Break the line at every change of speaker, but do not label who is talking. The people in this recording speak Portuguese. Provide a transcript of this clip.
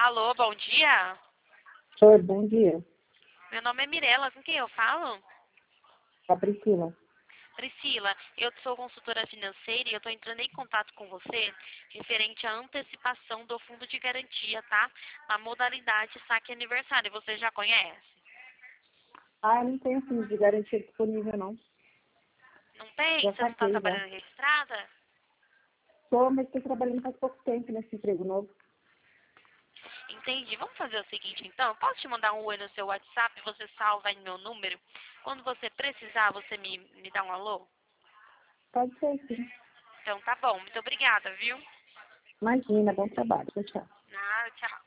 Alô, bom dia.
Oi, bom dia.
Meu nome é Mirela, com quem eu falo?
A Priscila.
Priscila, eu sou consultora financeira e eu estou entrando em contato com você referente à antecipação do fundo de garantia, tá? Na modalidade saque aniversário. Você já conhece?
Ah, eu não tenho fundo de garantia disponível, não.
Não tem?
Já
Você não está
saquei, já.
trabalhando registrada?
Tô, mas estou trabalhando faz pouco tempo nesse emprego novo.
Entendi. Vamos fazer o seguinte, então. Eu posso te mandar um oi no seu WhatsApp, você salva aí meu número. Quando você precisar, você me dá um alô?
Pode ser, sim.
Então tá bom. Muito obrigada, viu?
Imagina, bom trabalho. Tchau, tchau.
Nada, tchau.